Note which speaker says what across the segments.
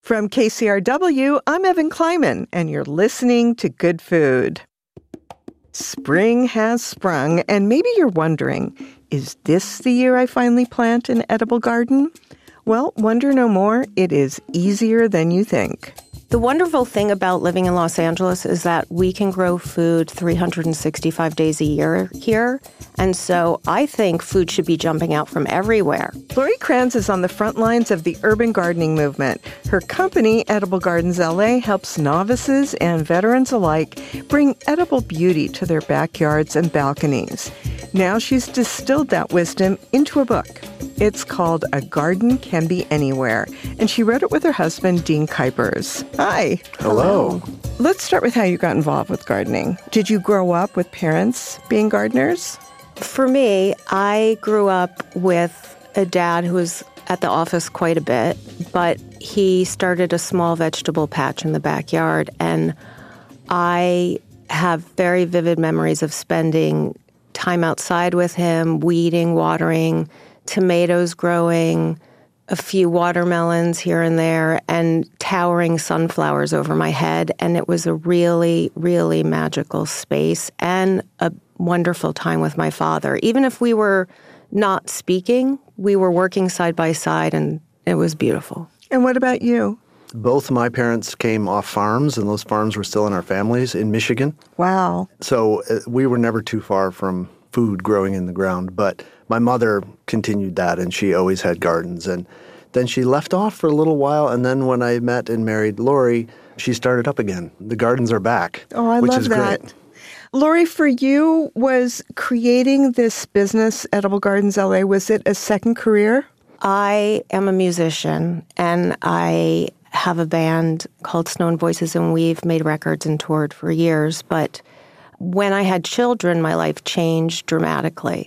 Speaker 1: From KCRW, I'm Evan Kleiman, and you're listening to Good Food. Spring has sprung, and maybe you're wondering, is this the year I finally plant an edible garden? Well, wonder no more. It is easier than you think.
Speaker 2: The wonderful thing about living in Los Angeles is that we can grow food 365 days a year here. And so I think food should be jumping out from everywhere.
Speaker 1: Lori Kranz is on the front lines of the urban gardening movement. Her company, Edible Gardens LA, helps novices and veterans alike bring edible beauty to their backyards and balconies. Now she's distilled that wisdom into a book. It's called A Garden Can Be Anywhere, and she wrote it with her husband, Dean Kuipers. Hi.
Speaker 3: Hello.
Speaker 1: Let's start with how you got involved with gardening. Did you grow up with parents being gardeners?
Speaker 2: For me, I grew up with a dad who was at the office quite a bit, but he started a small vegetable patch in the backyard, and I have very vivid memories of spending time outside with him, weeding, watering, tomatoes growing, a few watermelons here and there, and towering sunflowers over my head. And it was a really, really magical space and a wonderful time with my father. Even if we were not speaking, we were working side by side, and it was beautiful.
Speaker 1: And what about you?
Speaker 3: Both my parents came off farms, and those farms were still in our families in Michigan.
Speaker 1: Wow.
Speaker 3: So we were never too far from food growing in the ground. But my mother continued that, and she always had gardens. And then she left off for a little while, and then when I met and married Lori, she started up again. The gardens are back,
Speaker 1: Oh, I
Speaker 3: which
Speaker 1: love
Speaker 3: is
Speaker 1: that.
Speaker 3: great.
Speaker 1: Lori, for you, was creating this business, Edible Gardens LA, was it a second career?
Speaker 2: I am a musician, and I have a band called Snow and Voices, and we've made records and toured for years. But when I had children, my life changed dramatically.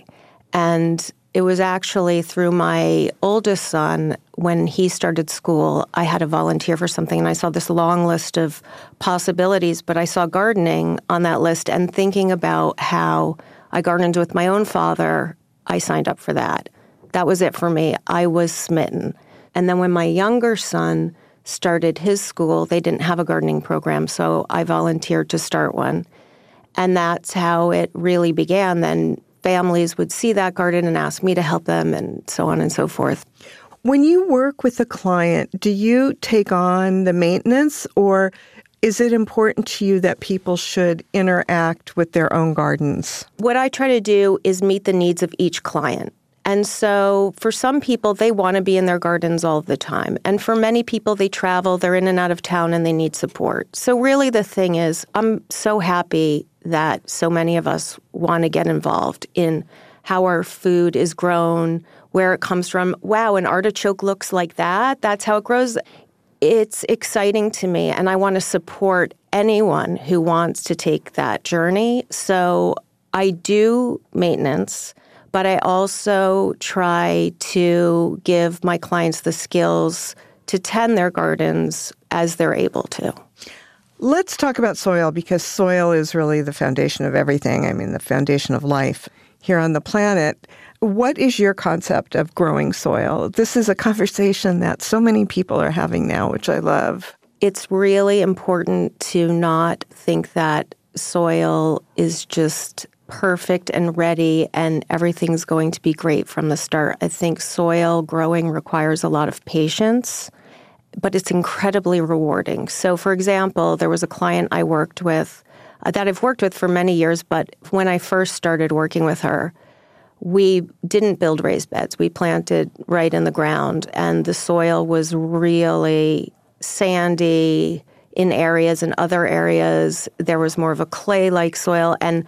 Speaker 2: And it was actually through my oldest son, when he started school, I had to volunteer for something, and I saw this long list of possibilities, but I saw gardening on that list, and thinking about how I gardened with my own father, I signed up for that. That was it for me. I was smitten. And then when my younger son started his school, they didn't have a gardening program, so I volunteered to start one. And that's how it really began. Then families would see that garden and ask me to help them, and so on and so forth.
Speaker 1: When you work with a client, do you take on the maintenance, or is it important to you that people should interact with their own gardens?
Speaker 2: What I try to do is meet the needs of each client. And so for some people, they want to be in their gardens all the time. And for many people, they travel, they're in and out of town, and they need support. So really the thing is, I'm so happy that so many of us want to get involved in how our food is grown, where it comes from. Wow, an artichoke looks like that. That's how it grows. It's exciting to me, and I want to support anyone who wants to take that journey. So I do maintenance, but I also try to give my clients the skills to tend their gardens as they're able to.
Speaker 1: Let's talk about soil, because soil is really the foundation of everything. I mean, the foundation of life here on the planet. What is your concept of growing soil? This is a conversation that so many people are having now, which I love.
Speaker 2: It's really important to not think that soil is just perfect and ready and everything's going to be great from the start. I think soil growing requires a lot of patience, but it's incredibly rewarding. So, for example, there was a client I worked with that I've worked with for many years, but when I first started working with her, we didn't build raised beds. We planted right in the ground, and the soil was really sandy in areas. In other areas, there was more of a clay-like soil. And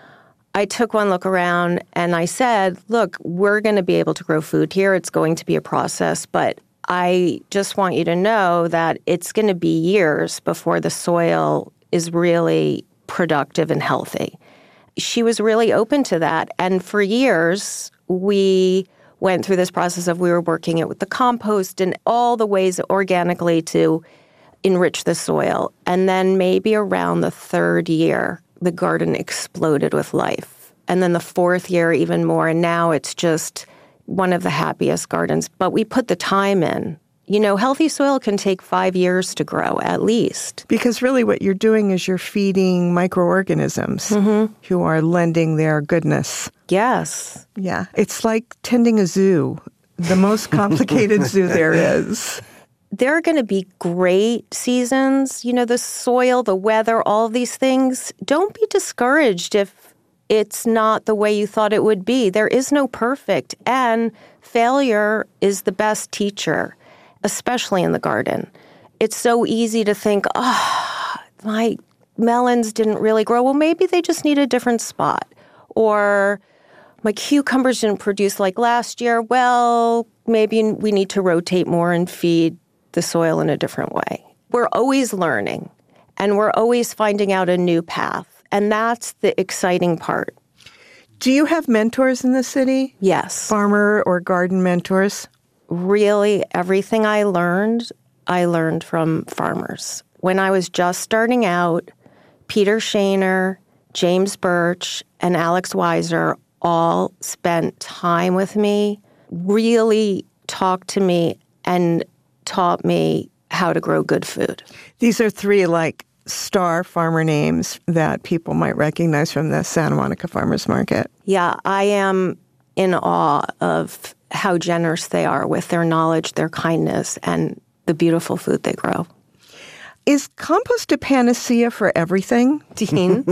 Speaker 2: I took one look around and I said, look, we're going to be able to grow food here. It's going to be a process, but I just want you to know that it's going to be years before the soil is really productive and healthy. She was really open to that. And for years, we went through this process of we were working it with the compost and all the ways organically to enrich the soil. And then maybe around the third year, the garden exploded with life. And then the fourth year, even more. And now it's just one of the happiest gardens. But we put the time in. Healthy soil can take 5 years to grow at least.
Speaker 1: Because really what you're doing is you're feeding microorganisms who are lending their goodness.
Speaker 2: Yes.
Speaker 1: Yeah. It's like tending a zoo, the most complicated zoo there is.
Speaker 2: There are going to be great seasons. The soil, the weather, all of these things. Don't be discouraged if it's not the way you thought it would be. There is no perfect. And failure is the best teacher, especially in the garden. It's so easy to think, my melons didn't really grow. Well, maybe they just need a different spot. Or my cucumbers didn't produce like last year. Well, maybe we need to rotate more and feed the soil in a different way. We're always learning, and we're always finding out a new path. And that's the exciting part.
Speaker 1: Do you have mentors in the city?
Speaker 2: Yes.
Speaker 1: Farmer or garden mentors?
Speaker 2: Really, everything I learned from farmers. When I was just starting out, Peter Shaner, James Birch, and Alex Weiser all spent time with me, really talked to me, and taught me how to grow good food.
Speaker 1: These are 3 star farmer names that people might recognize from the Santa Monica Farmers Market.
Speaker 2: Yeah, I am in awe of how generous they are with their knowledge, their kindness, and the beautiful food they grow.
Speaker 1: Is compost a panacea for everything,
Speaker 2: Dean?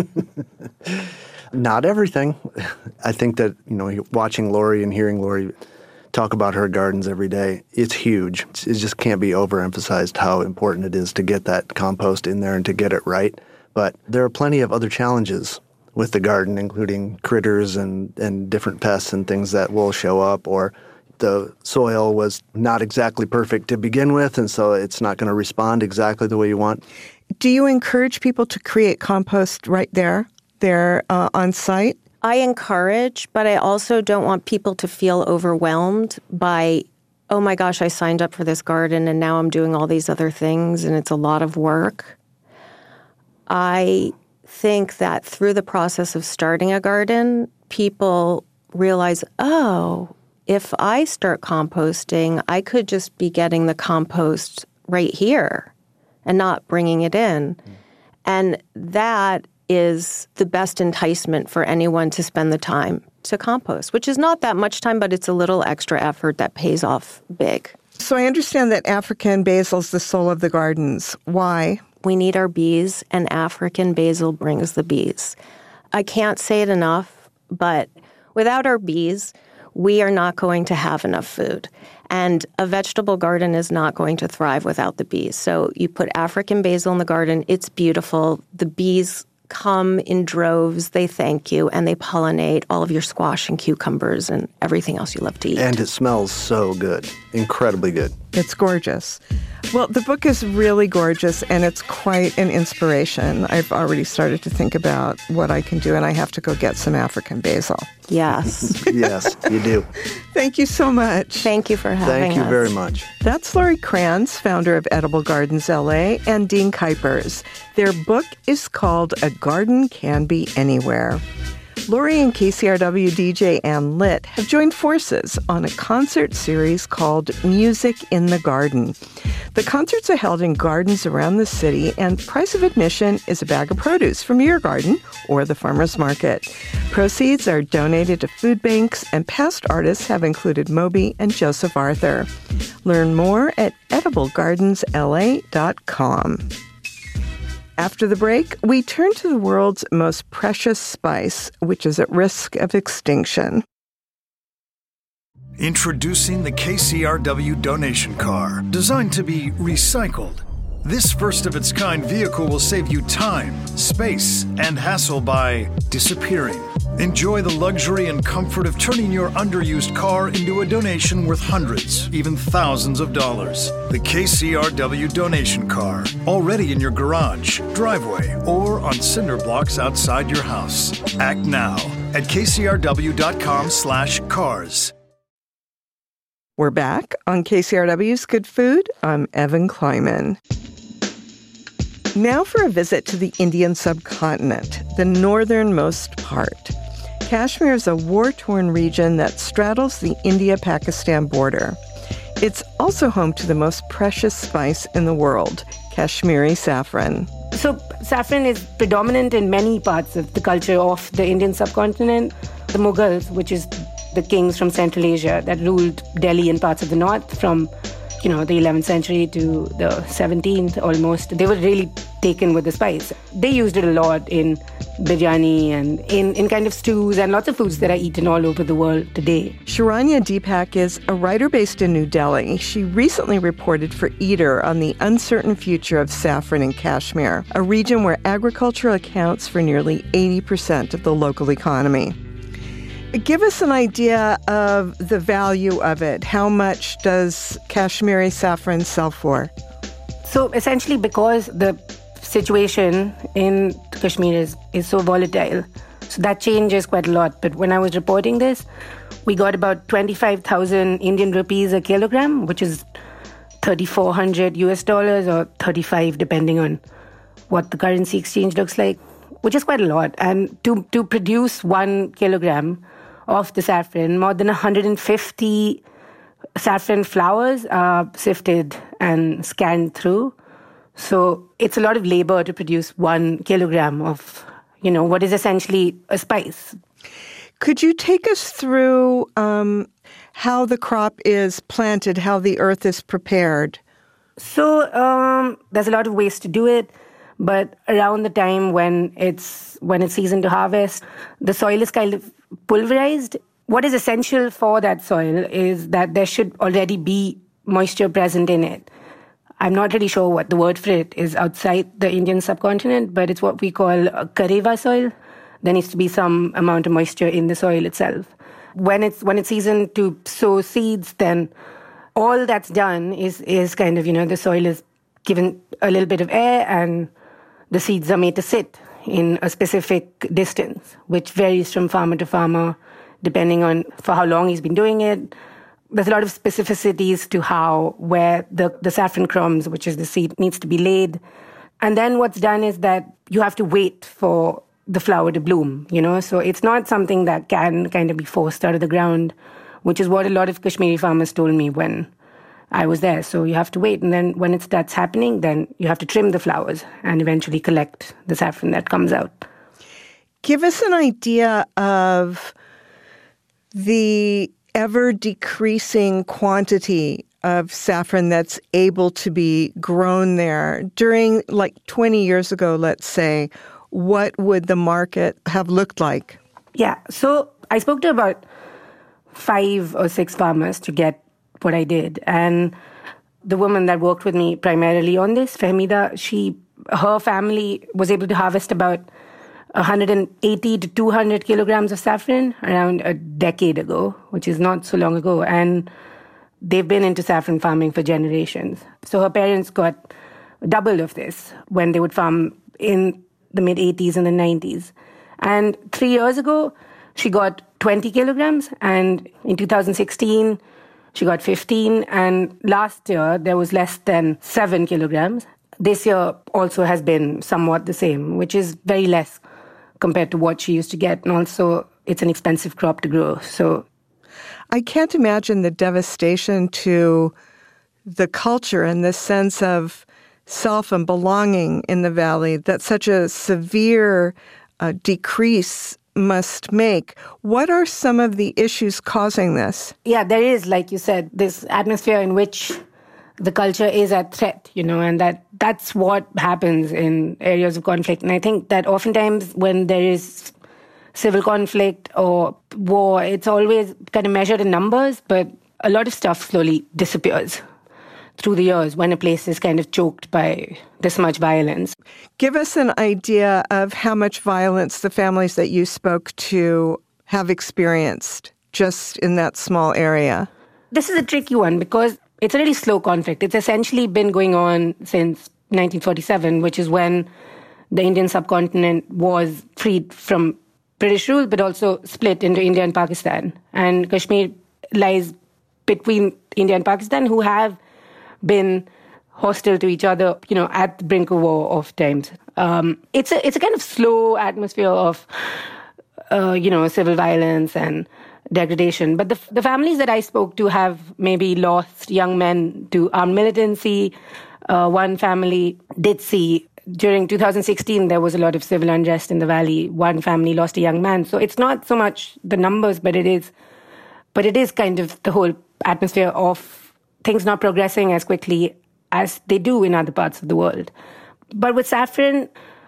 Speaker 3: Not everything. I think that, watching Lori and hearing Lori talk about her gardens every day, it's huge. It just can't be overemphasized how important it is to get that compost in there and to get it right. But there are plenty of other challenges with the garden, including critters and different pests and things that will show up, or the soil was not exactly perfect to begin with, and so it's not going to respond exactly the way you want.
Speaker 1: Do you encourage people to create compost right there on site?
Speaker 2: I encourage, but I also don't want people to feel overwhelmed by, oh my gosh, I signed up for this garden and now I'm doing all these other things and it's a lot of work. I think that through the process of starting a garden, people realize, if I start composting, I could just be getting the compost right here and not bringing it in. And that is the best enticement for anyone to spend the time to compost, which is not that much time, but it's a little extra effort that pays off big.
Speaker 1: So I understand that African basil is the soul of the gardens. Why?
Speaker 2: We need our bees, and African basil brings the bees. I can't say it enough, but without our bees, we are not going to have enough food. And a vegetable garden is not going to thrive without the bees. So you put African basil in the garden, it's beautiful. The bees come in droves, they thank you, and they pollinate all of your squash and cucumbers and everything else you love to eat.
Speaker 3: And it smells so good. Incredibly good.
Speaker 1: It's gorgeous. Well, the book is really gorgeous, and it's quite an inspiration. I've already started to think about what I can do, and I have to go get some African basil.
Speaker 2: Yes.
Speaker 3: Yes, you do.
Speaker 1: Thank you so much.
Speaker 2: Thank you for having us.
Speaker 3: Thank you very much.
Speaker 1: That's Lori Kranz, founder of Edible Gardens LA, and Dean Kuipers. Their book is called A Garden Can Be Anywhere. Lori and KCRW DJ Ann Litt have joined forces on a concert series called Music in the Garden. The concerts are held in gardens around the city, and price of admission is a bag of produce from your garden or the farmer's market. Proceeds are donated to food banks, and past artists have included Moby and Joseph Arthur. Learn more at ediblegardensla.com. After the break, we turn to the world's most precious spice, which is at risk of extinction.
Speaker 4: Introducing the KCRW donation car, designed to be recycled. This first-of-its-kind vehicle will save you time, space, and hassle by disappearing. Enjoy the luxury and comfort of turning your underused car into a donation worth hundreds, even thousands of dollars. The KCRW donation car, already in your garage, driveway, or on cinder blocks outside your house. Act now at kcrw.com/cars.
Speaker 1: We're back on KCRW's Good Food. I'm Evan Kleiman. Now for a visit to the Indian subcontinent, the northernmost part. Kashmir is a war-torn region that straddles the India-Pakistan border. It's also also home to the most precious spice in the world, Kashmiri saffron.
Speaker 5: So saffron is predominant in many parts of the culture of the Indian subcontinent. The Mughals, which is the kings from Central Asia that ruled Delhi and parts of the north from, the 11th century to the 17th almost, they were really taken with the spice. They used it a lot in biryani and in kind of stews and lots of foods that are eaten all over the world today.
Speaker 1: Sharanya Deepak is a writer based in New Delhi. She recently reported for Eater on the uncertain future of saffron in Kashmir, a region where agriculture accounts for nearly 80% of the local economy. Give us an idea of the value of it. How much does Kashmiri saffron sell for?
Speaker 5: So essentially, because the situation in Kashmir is so volatile, so that changes quite a lot. But when I was reporting this, we got about 25,000 Indian rupees a kilogram, which is $3,400 US or 35 depending on what the currency exchange looks like, which is quite a lot. And to produce 1 kilogram of the saffron, more than 150 saffron flowers are sifted and scanned through. So it's a lot of labor to produce 1 kilogram of, what is essentially a spice.
Speaker 1: Could you take us through how the crop is planted, how the earth is prepared?
Speaker 5: So there's a lot of ways to do it, but around the time when it's season to harvest, the soil is kind of pulverized. What is essential for that soil is that there should already be moisture present in it. I'm not really sure what the word for it is outside the Indian subcontinent, but it's what we call a Kareva soil. There needs to be some amount of moisture in the soil itself. When it's season to sow seeds, then all that's done is kind of, the soil is given a little bit of air and the seeds are made to sit in a specific distance, which varies from farmer to farmer, depending on for how long he's been doing it. There's a lot of specificities to where the saffron crumbs, which is the seed, needs to be laid. And then what's done is that you have to wait for the flower to bloom, So it's not something that can kind of be forced out of the ground, which is what a lot of Kashmiri farmers told me when I was there. So you have to wait. And then when it starts happening, then you have to trim the flowers and eventually collect the saffron that comes out.
Speaker 1: Give us an idea of the ever-decreasing quantity of saffron that's able to be grown there. During 20 years ago, let's say, what would the market have looked like?
Speaker 5: Yeah, so I spoke to about 5 or 6 farmers to get what I did. And the woman that worked with me primarily on this, Fahmida, her family was able to harvest about 180 to 200 kilograms of saffron around a decade ago, which is not so long ago. And they've been into saffron farming for generations. So her parents got double of this when they would farm in the mid-80s and the 90s. And 3 years ago, she got 20 kilograms. And in 2016, she got 15. And last year, there was less than 7 kilograms. This year also has been somewhat the same, which is very less compared to what she used to get. And also, it's an expensive crop to grow. So
Speaker 1: I can't imagine the devastation to the culture and the sense of self and belonging in the valley that such a severe decrease must make. What are some of the issues causing this?
Speaker 5: Yeah, there is, like you said, this atmosphere in which the culture is at threat, and that's what happens in areas of conflict. And I think that oftentimes when there is civil conflict or war, it's always kind of measured in numbers, but a lot of stuff slowly disappears through the years when a place is kind of choked by this much violence.
Speaker 1: Give us an idea of how much violence the families that you spoke to have experienced just in that small area.
Speaker 5: This is a tricky one because it's a really slow conflict. It's essentially been going on since 1947, which is when the Indian subcontinent was freed from British rule, but also split into India and Pakistan. And Kashmir lies between India and Pakistan, who have been hostile to each other, at the brink of war of times. It's a kind of slow atmosphere of, civil violence and degradation. But the families that I spoke to have maybe lost young men to armed militancy. One family did see, during 2016, there was a lot of civil unrest in the valley. One family lost a young man. So it's not so much the numbers, but it is kind of the whole atmosphere of things not progressing as quickly as they do in other parts of the world. But with saffron,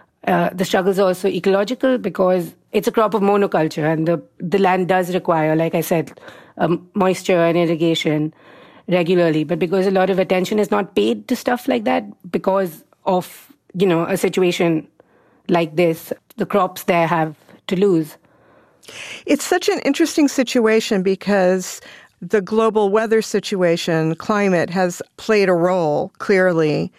Speaker 5: the struggles are also ecological because it's a crop of monoculture, and the land does require, like I said, moisture and irrigation regularly. But because a lot of attention is not paid to stuff like that because of, a situation like this, the crops there have to lose.
Speaker 1: It's such an interesting situation because the global weather situation, climate, has played a role, clearly.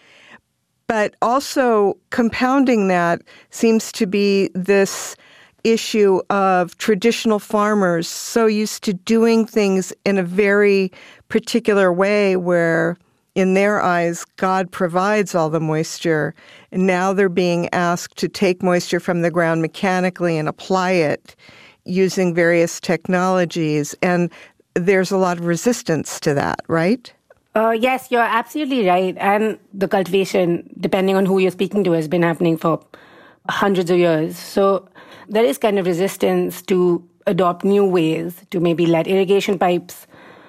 Speaker 1: But also compounding that seems to be this issue of traditional farmers so used to doing things in a very particular way where, in their eyes, God provides all the moisture. And now they're being asked to take moisture from the ground mechanically and apply it using various technologies. And there's a lot of resistance to that, right?
Speaker 5: Yes, you're absolutely right. And the cultivation, depending on who you're speaking to, has been happening for hundreds of years. So there is kind of resistance to adopt new ways to maybe let irrigation pipes,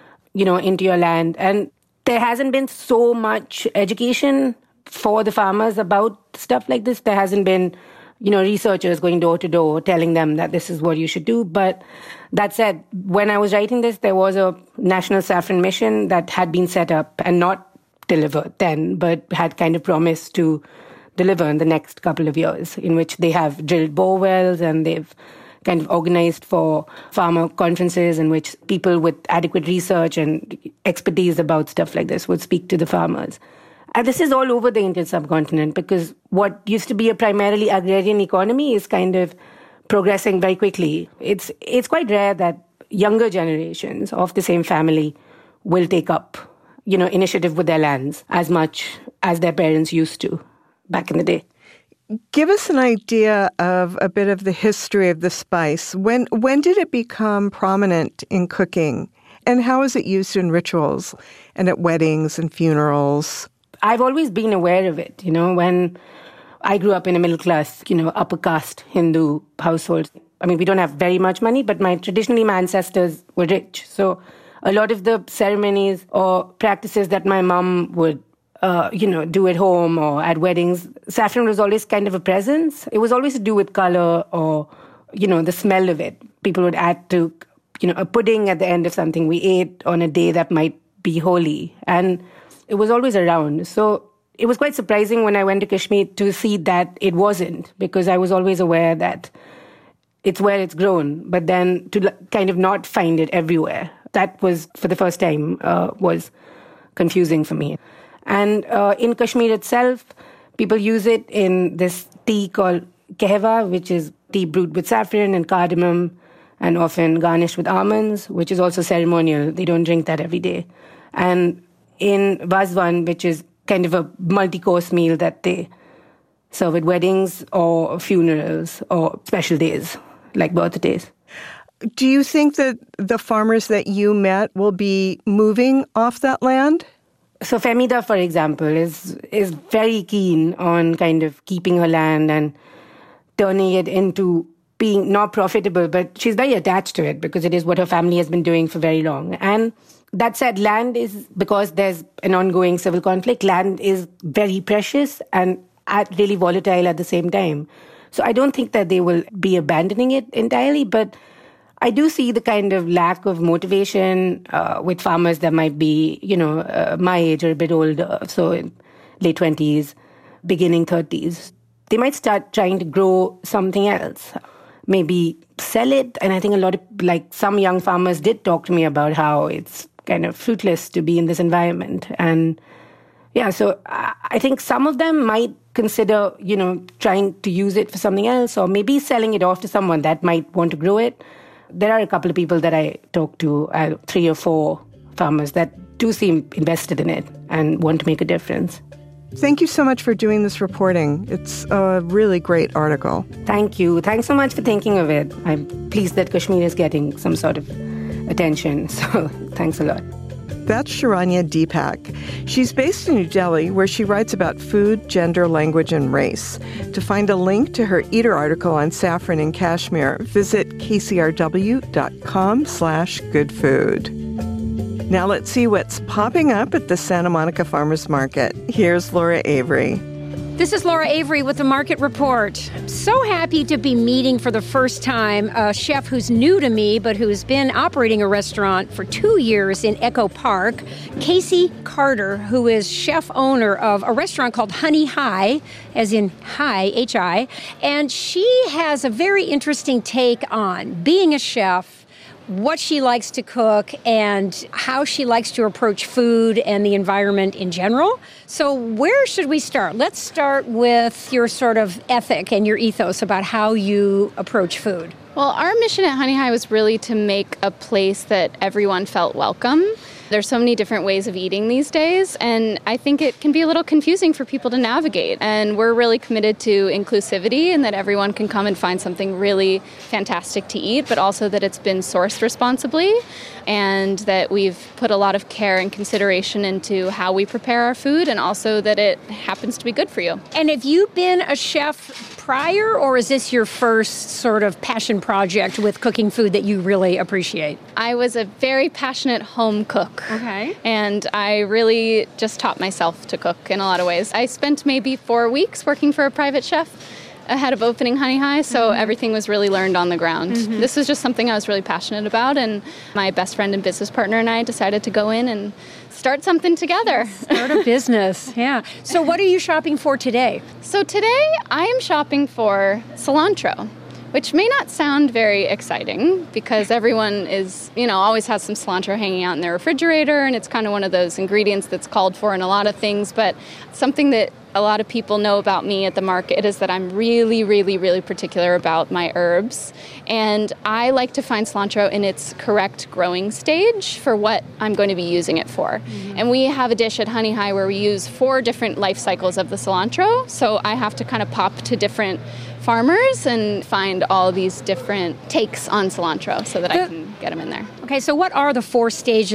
Speaker 5: into your land. And there hasn't been so much education for the farmers about stuff like this. There hasn't been, researchers going door to door telling them that this is what you should do. But that said, when I was writing this, there was a National Saffron Mission that had been set up and not delivered then, but had kind of promised to deliver in the next couple of years, in which they have drilled bore wells and they've kind of organized for farmer conferences in which people with adequate research and expertise about stuff like this would speak to the farmers. And this is all over the Indian subcontinent because what used to be a primarily agrarian economy is kind of progressing very quickly. It's quite rare that younger generations of the same family will take up, initiative with their lands as much as their parents used to back in the day.
Speaker 1: Give us an idea of a bit of the history of the spice. When did it become prominent in cooking? And how is it used in rituals and at weddings and funerals?
Speaker 5: I've always been aware of it, when I grew up in a middle class, upper caste Hindu household. I mean, we don't have very much money, but traditionally my ancestors were rich. So a lot of the ceremonies or practices that my mom would, do at home or at weddings, saffron was always kind of a presence. It was always to do with color or, the smell of it. People would add to, a pudding at the end of something we ate on a day that might be holy. And it was always around. So it was quite surprising when I went to Kashmir to see that it wasn't, because I was always aware that it's where it's grown, but then to kind of not find it everywhere. That was, for the first time, was confusing for me. And in Kashmir itself, people use it in this tea called kahwa, which is tea brewed with saffron and cardamom and often garnished with almonds, which is also ceremonial. They don't drink that every day. And in Vazwan, which is kind of a multi-course meal that they serve at weddings or funerals or special days, like birthdays.
Speaker 1: Do you think that the farmers that you met will be moving off that land?
Speaker 5: So Femida, for example, is very keen on kind of keeping her land and turning it into being not profitable, but she's very attached to it because it is what her family has been doing for very long. And that said, land is, because there's an ongoing civil conflict, land is very precious and really volatile at the same time. So I don't think that they will be abandoning it entirely, but I do see the kind of lack of motivation with farmers that might be, my age or a bit older, so in late 20s, beginning 30s. They might start trying to grow something else, maybe sell it. And I think a lot of, some young farmers did talk to me about how it's kind of fruitless to be in this environment. And yeah, so I think some of them might consider, trying to use it for something else or maybe selling it off to someone that might want to grow it. There are a couple of people that I talked to, 3 or 4 farmers that do seem invested in it and want to make a difference.
Speaker 1: Thank you so much for doing this reporting. It's a really great article.
Speaker 5: Thank you. Thanks so much for thinking of it. I'm pleased that Kashmir is getting some sort of attention. So thanks a lot.
Speaker 1: That's Sharanya Deepak. She's based in New Delhi, where she writes about food, gender, language, and race. To find a link to her Eater article on saffron in Kashmir, visit kcrw.com/goodfood. Now let's see what's popping up at the Santa Monica Farmers Market. Here's Laura Avery.
Speaker 6: This is Laura Avery with the Market Report. So happy to be meeting for the first time a chef who's new to me, but who's been operating a restaurant for 2 years in Echo Park, Casey Carter, who is chef owner of a restaurant called Honey High, as in high, H-I, and she has a very interesting take on being a chef, what she likes to cook, and how she likes to approach food and the environment in general. So where should we start? Let's start with your sort of ethic and your ethos about how you approach food.
Speaker 7: Well, our mission at Honey High was really to make a place that everyone felt welcome. There's so many different ways of eating these days, and I think it can be a little confusing for people to navigate. And we're really committed to inclusivity and that everyone can come and find something really fantastic to eat, but also that it's been sourced responsibly and that we've put a lot of care and consideration into how we prepare our food, and also that it happens to be good for you.
Speaker 6: And have you been a chef prior, or is this your first sort of passion project with cooking food that you really appreciate?
Speaker 7: I was a very passionate home cook.
Speaker 6: Okay.
Speaker 7: And I really just taught myself to cook in a lot of ways. I spent maybe 4 weeks working for a private chef ahead of opening Honey High, so everything was really learned on the ground. This was just something I was really passionate about, and my best friend and business partner and I decided to go in and start something together.
Speaker 6: Start a business, yeah. So what are you shopping for today?
Speaker 7: So today I am shopping for cilantro, which may not sound very exciting because everyone is, always has some cilantro hanging out in their refrigerator, and it's kind of one of those ingredients that's called for in a lot of things. But something that a lot of people know about me at the market is that I'm really, really, really particular about my herbs. And I like to find cilantro in its correct growing stage for what I'm going to be using it for. And we have a dish at Honey High where we use 4 different life cycles of the cilantro. So I have to kind of pop to different farmers and find all these different takes on cilantro so that I can get them in there.
Speaker 6: Okay, so what are the 4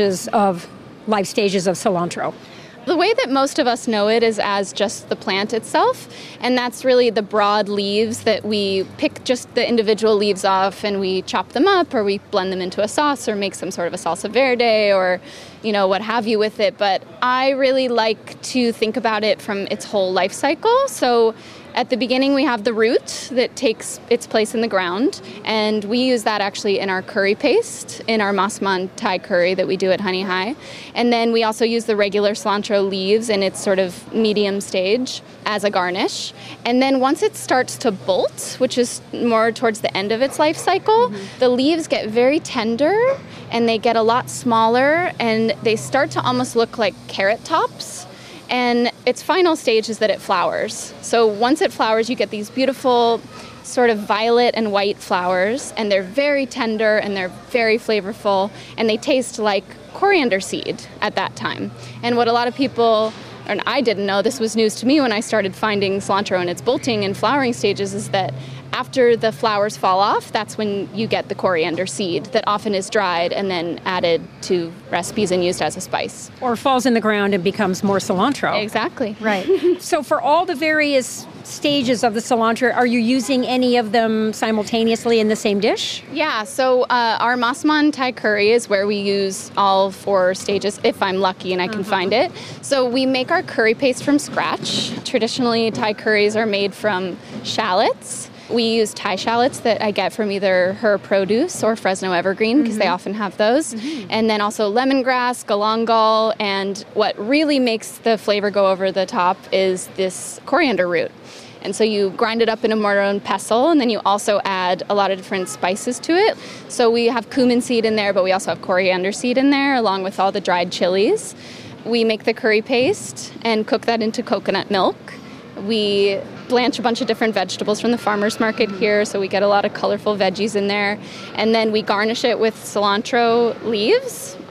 Speaker 6: life stages of cilantro?
Speaker 7: The way that most of us know it is as just the plant itself, and that's really the broad leaves that we pick just the individual leaves off and we chop them up, or we blend them into a sauce or make some sort of a salsa verde or, what have you with it. But I really like to think about it from its whole life cycle. So at the beginning, we have the root that takes its place in the ground, and we use that actually in our curry paste, in our Masman Thai curry that we do at Honey High. And then we also use the regular cilantro leaves in its sort of medium stage as a garnish. And then once it starts to bolt, which is more towards the end of its life cycle, the leaves get very tender and they get a lot smaller and they start to almost look like carrot tops. And its final stage is that it flowers. So once it flowers, you get these beautiful sort of violet and white flowers, and they're very tender and they're very flavorful, and they taste like coriander seed at that time. And what a lot of people, and I didn't know, this was news to me when I started finding cilantro in its bolting and flowering stages, is that after the flowers fall off, that's when you get the coriander seed that often is dried and then added to recipes and used as a spice.
Speaker 6: Or falls in the ground and becomes more cilantro.
Speaker 7: Exactly.
Speaker 6: Right. So for all the various stages of the cilantro, are you using any of them simultaneously in the same dish?
Speaker 7: Yeah, so our Masman Thai curry is where we use all 4 stages, if I'm lucky and I can find it. So we make our curry paste from scratch. Traditionally, Thai curries are made from shallots. We use Thai shallots that I get from either Her Produce or Fresno Evergreen, because they often have those. And then also lemongrass, galangal, and what really makes the flavor go over the top is this coriander root. And so you grind it up in a mortar and pestle, and then you also add a lot of different spices to it. So we have cumin seed in there, but we also have coriander seed in there, along with all the dried chilies. We make the curry paste and cook that into coconut milk. We blanch a bunch of different vegetables from the farmer's market here, so we get a lot of colorful veggies in there. And then we garnish it with cilantro leaves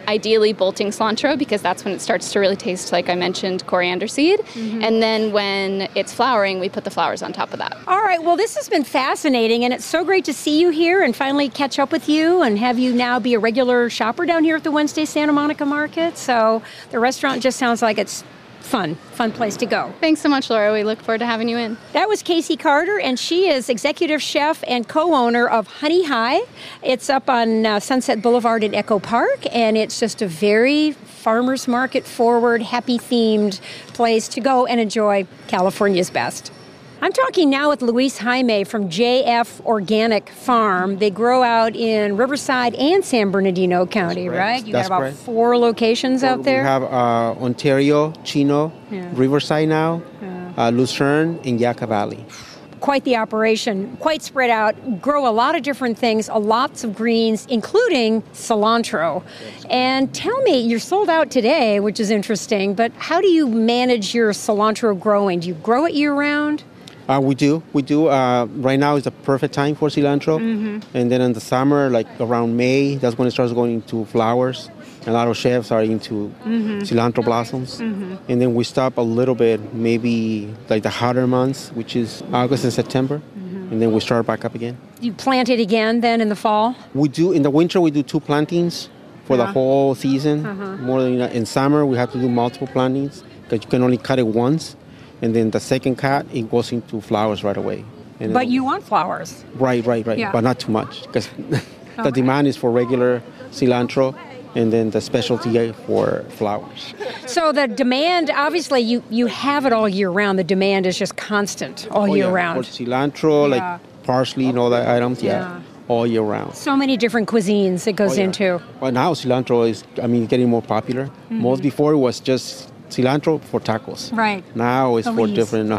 Speaker 7: ideally bolting cilantro because that's when it starts to really taste, like I mentioned, coriander seed. And then when it's flowering, we put the flowers on top of that.
Speaker 6: All right, well, this has been fascinating, and it's so great to see you here and finally catch up with you and have you now be a regular shopper down here at the Wednesday Santa Monica Market. So the restaurant just sounds like it's fun place to go.
Speaker 7: Thanks so much, Laura. We look forward to having you in.
Speaker 6: That was Casey Carter, and she is executive chef and co-owner of Honey High. It's up on Sunset Boulevard in Echo Park, and it's just a very farmers market forward, happy themed place to go and enjoy California's best. I'm talking now with Luis Jaime from JF Organic Farm. They grow out in Riverside and San Bernardino County, right? You got about 4 locations out there?
Speaker 8: We have Ontario, Chino, Riverside now, Lucerne, and Yucca Valley.
Speaker 6: Quite the operation, quite spread out, grow a lot of different things, lots of greens, including cilantro. And tell me, you're sold out today, which is interesting, but how do you manage your cilantro growing? Do you grow it year-round?
Speaker 8: We do. Right now is the perfect time for cilantro. And then in the summer, like around May, that's when it starts going into flowers. A lot of chefs are into cilantro blossoms. And then we stop a little bit, maybe like the hotter months, which is August and September. And then we start back up again.
Speaker 6: You plant it again then in the fall?
Speaker 8: We do. In the winter, we do 2 plantings for the whole season. More than in summer, we have to do multiple plantings because you can only cut it once. And then the second cut, it goes into flowers right away. And
Speaker 6: but you want flowers.
Speaker 8: Right. Yeah. But not too much because the demand is for regular cilantro and then the specialty for flowers.
Speaker 6: So the demand, obviously, you have it all year round. The demand is just constant all year round.
Speaker 8: For cilantro, like parsley and all that items, all year round.
Speaker 6: So many different cuisines it goes into.
Speaker 8: Well, now cilantro is, getting more popular. Most before it was just cilantro for tacos.
Speaker 6: Right.
Speaker 8: Now it's for different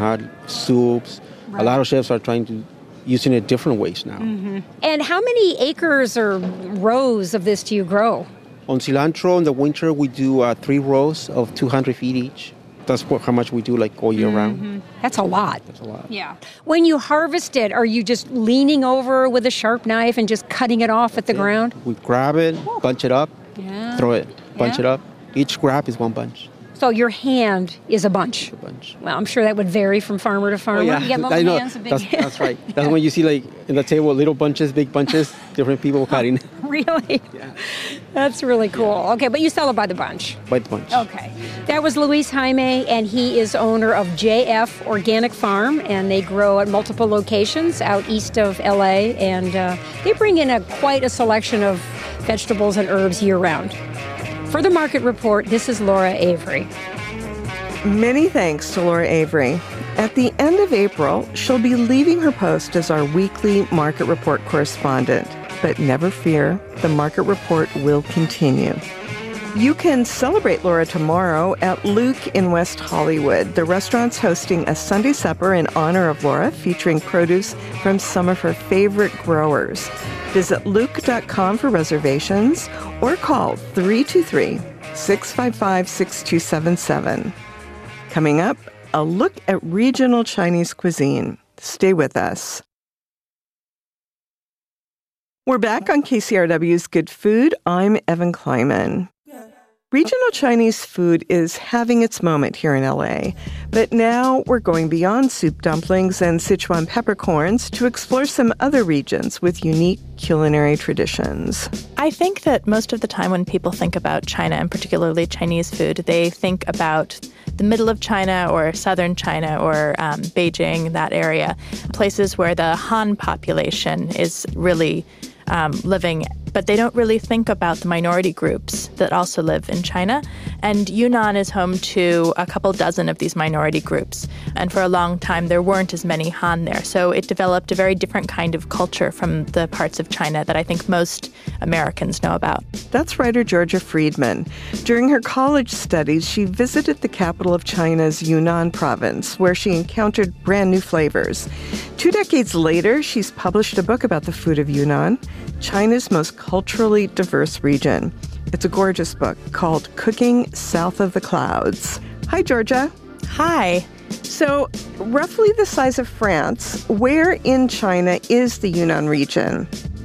Speaker 8: soups. Right. A lot of chefs are trying to using it different ways now.
Speaker 6: And how many acres or rows of this do you grow?
Speaker 8: On cilantro in the winter, we do 3 rows of 200 feet each. That's how much we do like all year round.
Speaker 6: That's a lot.
Speaker 8: That's a lot.
Speaker 6: Yeah. When you harvest it, are you just leaning over with a sharp knife and just cutting it off at the ground?
Speaker 8: We grab it, bunch it up, throw it, bunch it up. Each grab is 1 bunch.
Speaker 6: So your hand is a bunch. Well, I'm sure that would vary from farmer to farmer. You get little hands, a big hand.
Speaker 8: That's right. That's when you see like in the table, little bunches, big bunches, different people cutting.
Speaker 6: Really? Yeah. That's really cool. Okay, but you sell it by the bunch.
Speaker 8: By the bunch.
Speaker 6: Okay. That was Luis Jaime, and he is owner of JF Organic Farm, and they grow at multiple locations out east of LA, and they bring in quite a selection of vegetables and herbs year-round. For the Market Report, this is Laura Avery.
Speaker 1: Many thanks to Laura Avery. At the end of April, she'll be leaving her post as our weekly Market Report correspondent. But never fear, the Market Report will continue. You can celebrate Laura tomorrow at Luke in West Hollywood. The restaurant's hosting a Sunday supper in honor of Laura, featuring produce from some of her favorite growers. Visit Luke.com for reservations or call 323-655-6277. Coming up, a look at regional Chinese cuisine. Stay with us. We're back on KCRW's Good Food. I'm Evan Kleiman. Regional Chinese food is having its moment here in LA, but now we're going beyond soup dumplings and Sichuan peppercorns to explore some other regions with unique culinary traditions.
Speaker 9: I think that most of the time when people think about China, and particularly Chinese food, they think about the middle of China or southern China or Beijing, that area, places where the Han population is really living, but they don't really think about the minority groups that also live in China. And Yunnan is home to a couple dozen of these minority groups. And for a long time, there weren't as many Han there. So it developed a very different kind of culture from the parts of China that I think most Americans know about.
Speaker 1: That's writer Georgia Friedman. During her college studies, she visited the capital of China's Yunnan province, where she encountered brand new flavors. 2 decades later, she's published a book about the food of Yunnan, China's most culturally diverse region. It's a gorgeous book called Cooking South of the Clouds. Hi, Georgia.
Speaker 9: Hi.
Speaker 1: So, roughly the size of France, where in China is the Yunnan region?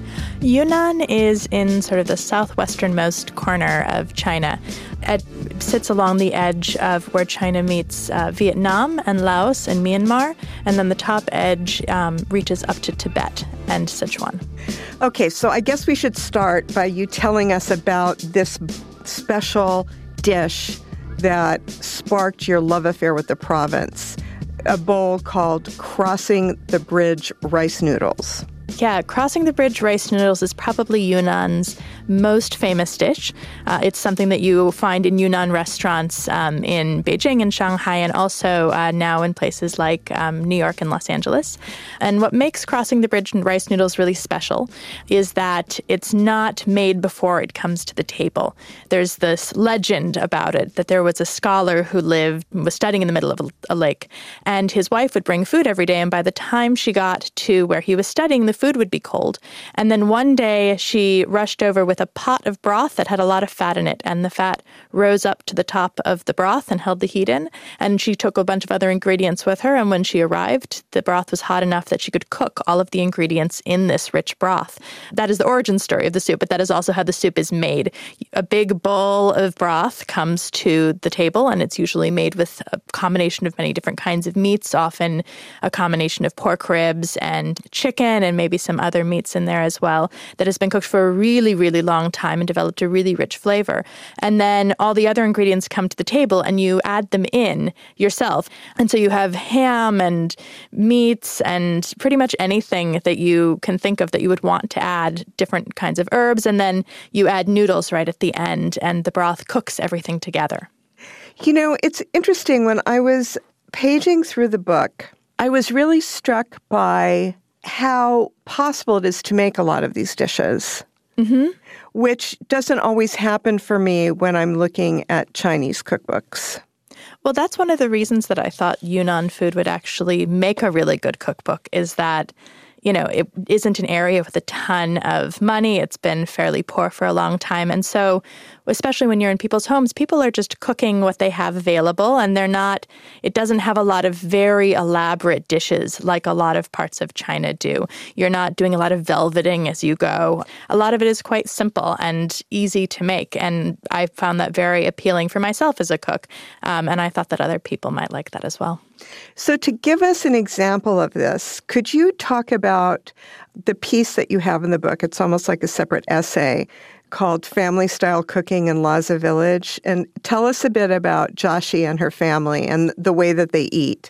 Speaker 9: Yunnan is in sort of the southwesternmost corner of China. It sits along the edge of where China meets Vietnam and Laos and Myanmar, and then the top edge reaches up to Tibet and Sichuan.
Speaker 1: Okay, so I guess we should start by you telling us about this special dish that sparked your love affair with the province, a bowl called Crossing the Bridge rice noodles.
Speaker 9: Yeah, Crossing the Bridge rice noodles is probably Yunnan's most famous dish. It's something that you find in Yunnan restaurants in Beijing and Shanghai, and also now in places like New York and Los Angeles. And what makes Crossing the Bridge rice noodles really special is that it's not made before it comes to the table. There's this legend about it, that there was a scholar who was studying in the middle of a lake, and his wife would bring food every day, and by the time she got to where he was studying, the food would be cold. And then one day she rushed over with a pot of broth that had a lot of fat in it, and the fat rose up to the top of the broth and held the heat in. And she took a bunch of other ingredients with her, and when she arrived, the broth was hot enough that she could cook all of the ingredients in this rich broth. That is the origin story of the soup, but that is also how the soup is made. A big bowl of broth comes to the table, and it's usually made with a combination of many different kinds of meats, often a combination of pork ribs and chicken and maybe some other meats in there as well, that has been cooked for a really, really long time and developed a really rich flavor. And then all the other ingredients come to the table and you add them in yourself. And so you have ham and meats and pretty much anything that you can think of that you would want to add, different kinds of herbs, and then you add noodles right at the end, and the broth cooks everything together.
Speaker 1: You know, it's interesting. When I was paging through the book, I was really struck by how possible it is to make a lot of these dishes, which doesn't always happen for me when I'm looking at Chinese cookbooks.
Speaker 9: Well, that's one of the reasons that I thought Yunnan food would actually make a really good cookbook, is that, you know, it isn't an area with a ton of money. It's been fairly poor for a long time. And so, especially when you're in people's homes, people are just cooking what they have available, and it doesn't have a lot of very elaborate dishes like a lot of parts of China do. You're not doing a lot of velveting as you go. A lot of it is quite simple and easy to make, and I found that very appealing for myself as a cook, and I thought that other people might like that as well.
Speaker 1: So to give us an example of this, could you talk about the piece that you have in the book? It's almost like a separate essay called Family Style Cooking in Lhasa Village. And tell us a bit about Joshi and her family and the way that they eat.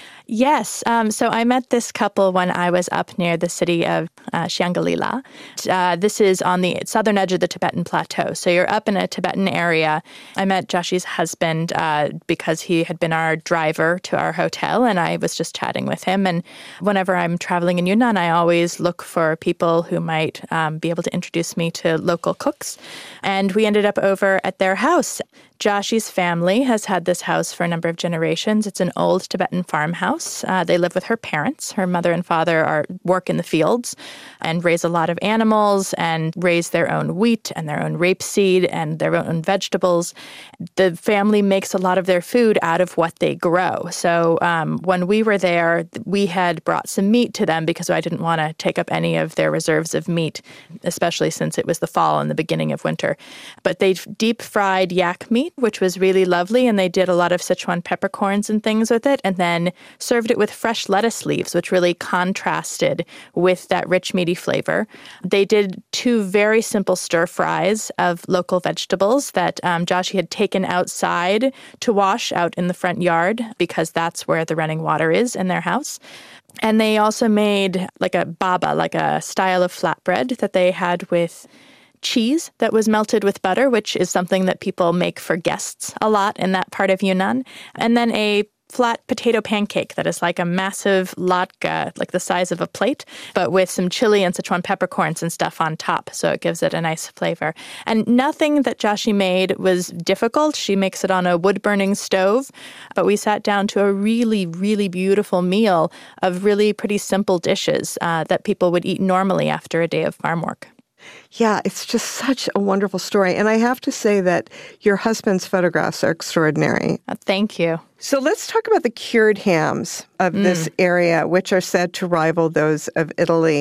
Speaker 9: Yes. So I met this couple when I was up near the city of Xiangalila. This is on the southern edge of the Tibetan Plateau. So you're up in a Tibetan area. I met Joshi's husband because he had been our driver to our hotel, and I was just chatting with him. And whenever I'm traveling in Yunnan, I always look for people who might be able to introduce me to local cooks. And we ended up over at their house. Joshi's family has had this house for a number of generations. It's an old Tibetan farmhouse. They live with her parents. Her mother and father work in the fields and raise a lot of animals and raise their own wheat and their own rapeseed and their own vegetables. The family makes a lot of their food out of what they grow. So when we were there, we had brought some meat to them because I didn't want to take up any of their reserves of meat, especially since it was the fall and the beginning of winter. But they deep fried yak meat, which was really lovely, and they did a lot of Sichuan peppercorns and things with it, and then served it with fresh lettuce leaves, which really contrasted with that rich meaty flavor. They did 2 very simple stir fries of local vegetables that Joshi had taken outside to wash out in the front yard because that's where the running water is in their house. And they also made like a baba, like a style of flatbread that they had with cheese that was melted with butter, which is something that people make for guests a lot in that part of Yunnan. And then a flat potato pancake that is like a massive latke, like the size of a plate, but with some chili and Sichuan peppercorns and stuff on top. So it gives it a nice flavor. And nothing that Joshi made was difficult. She makes it on a wood-burning stove. But we sat down to a really, really beautiful meal of really pretty simple dishes that people would eat normally after a day of farm work.
Speaker 1: Yeah, it's just such a wonderful story. And I have to say that your husband's photographs are extraordinary.
Speaker 9: Thank you.
Speaker 1: So let's talk about the cured hams of this area, which are said to rival those of Italy.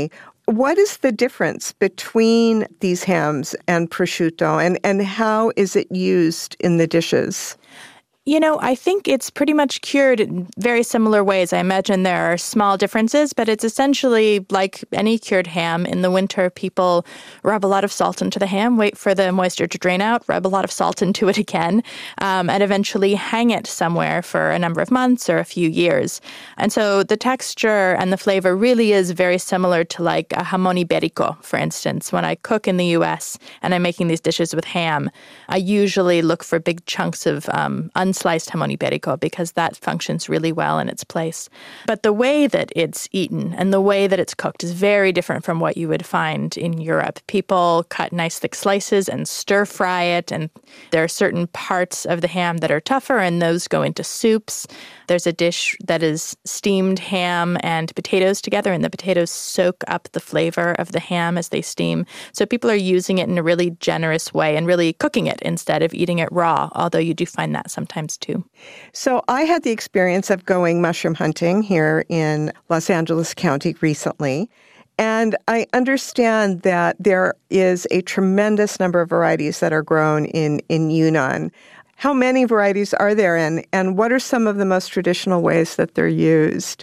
Speaker 1: what is the difference between these hams and prosciutto, and how is it used in the dishes?
Speaker 9: I think it's pretty much cured in very similar ways. I imagine there are small differences, but it's essentially like any cured ham. In the winter, people rub a lot of salt into the ham, wait for the moisture to drain out, rub a lot of salt into it again, and eventually hang it somewhere for a number of months or a few years. And so the texture and the flavor really is very similar to like a jamón ibérico, for instance. When I cook in the U.S. and I'm making these dishes with ham, I usually look for big chunks of unsliced jamón ibérico because that functions really well in its place. But the way that it's eaten and the way that it's cooked is very different from what you would find in Europe. People cut nice thick slices and stir fry it, and there are certain parts of the ham that are tougher, and those go into soups. There's a dish that is steamed ham and potatoes together, and the potatoes soak up the flavor of the ham as they steam. So people are using it in a really generous way and really cooking it instead of eating it raw, although you do find that sometimes too.
Speaker 1: So I had the experience of going mushroom hunting here in Los Angeles County recently. And I understand that there is a tremendous number of varieties that are grown in Yunnan. How many varieties are there, and what are some of the most traditional ways that they're used?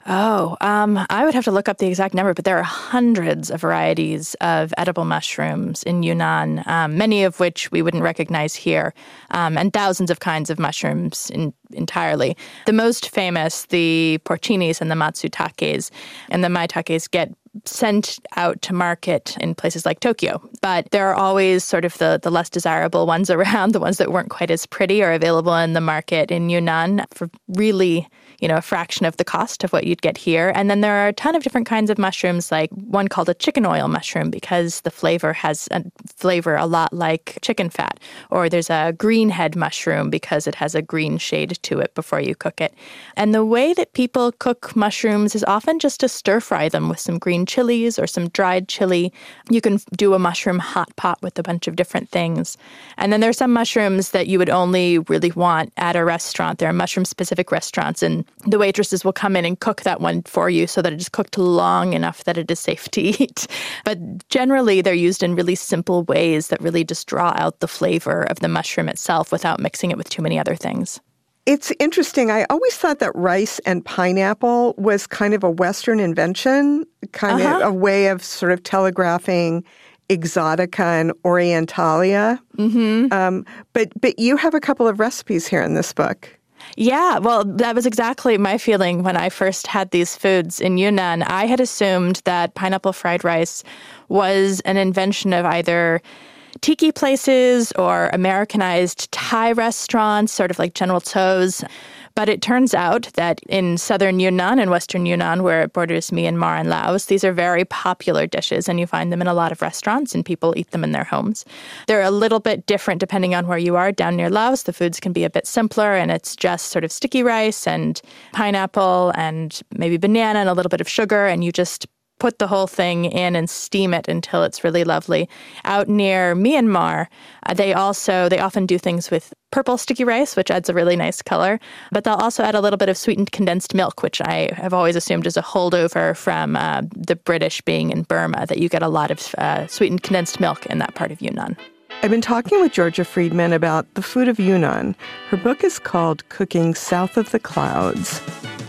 Speaker 9: I would have to look up the exact number, but there are hundreds of varieties of edible mushrooms in Yunnan, many of which we wouldn't recognize here, and thousands of kinds of mushrooms entirely. The most famous, the porcinis and the matsutakes, and the maitakes get sent out to market in places like Tokyo. But there are always sort of the less desirable ones around. The ones that weren't quite as pretty are available in the market in Yunnan for really, a fraction of the cost of what you'd get here. And then there are a ton of different kinds of mushrooms, like one called a chicken oil mushroom, because the flavor has a flavor a lot like chicken fat. Or there's a green head mushroom because it has a green shade to it before you cook it. And the way that people cook mushrooms is often just to stir fry them with some green chilies or some dried chili. You can do a mushroom hot pot with a bunch of different things. And then there's some mushrooms that you would only really want at a restaurant. There are mushroom-specific restaurants, and the waitresses will come in and cook that one for you so that it is cooked long enough that it is safe to eat. But generally, they're used in really simple ways that really just draw out the flavor of the mushroom itself without mixing it with too many other things.
Speaker 1: It's interesting. I always thought that rice and pineapple was kind of a Western invention, kind of a way of sort of telegraphing exotica and orientalia. Mm-hmm. But you have a couple of recipes here in this book.
Speaker 9: Yeah, well, that was exactly my feeling when I first had these foods in Yunnan. I had assumed that pineapple fried rice was an invention of either tiki places or Americanized Thai restaurants, sort of like General Tso's. But it turns out that in southern Yunnan and western Yunnan, where it borders Myanmar and Laos, these are very popular dishes, and you find them in a lot of restaurants, and people eat them in their homes. They're a little bit different depending on where you are. Down near Laos, the foods can be a bit simpler, and it's just sort of sticky rice and pineapple and maybe banana and a little bit of sugar, and you just put the whole thing in and steam it until it's really lovely. Out near Myanmar, they often do things with purple sticky rice, which adds a really nice color, but they'll also add a little bit of sweetened condensed milk, which I have always assumed is a holdover from the British being in Burma, that you get a lot of sweetened condensed milk in that part of Yunnan.
Speaker 1: I've been talking with Georgia Friedman about the food of Yunnan. Her book is called Cooking South of the Clouds.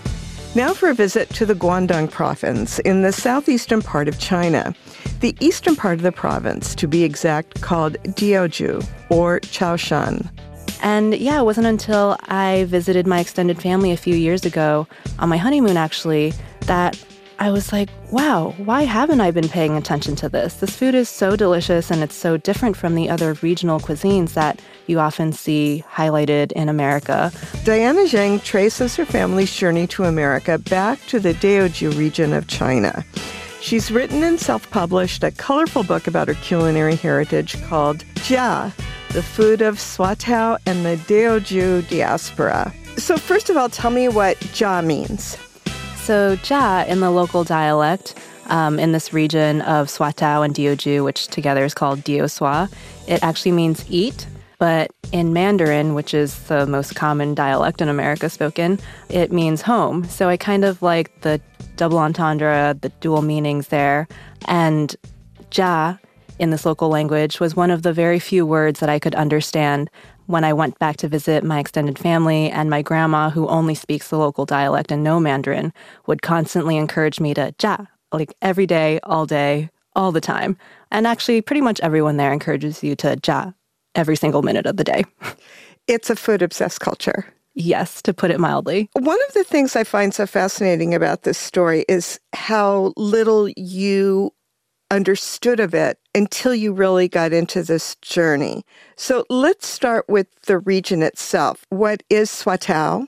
Speaker 1: Now for a visit to the Guangdong province in the southeastern part of China. The eastern part of the province, to be exact, called Diaoju, or Chaoshan.
Speaker 10: And yeah, it wasn't until I visited my extended family a few years ago, on my honeymoon actually, that I was like, wow, why haven't I been paying attention to this? This food is so delicious, and it's so different from the other regional cuisines that you often see highlighted in America.
Speaker 1: Diana Zhang traces her family's journey to America back to the Diaoju region of China. She's written and self-published a colorful book about her culinary heritage called Jia, the food of Swatow and the Diaoju diaspora. So first of all, tell me what Jia means.
Speaker 10: So Jia, in the local dialect, in this region of Swatow and Diaoju, which together is called Dioswa, it actually means eat. But in Mandarin, which is the most common dialect in America spoken, it means home. So I kind of like the double entendre, the dual meanings there. And ja, in this local language, was one of the very few words that I could understand when I went back to visit my extended family, and my grandma, who only speaks the local dialect and no Mandarin, would constantly encourage me to ja, like every day, all the time. And actually, pretty much everyone there encourages you to ja every single minute of the day.
Speaker 1: It's a food-obsessed culture.
Speaker 10: Yes, to put it mildly.
Speaker 1: One of the things I find so fascinating about this story is how little you understood of it until you really got into this journey. So let's start with the region itself. What is Swatow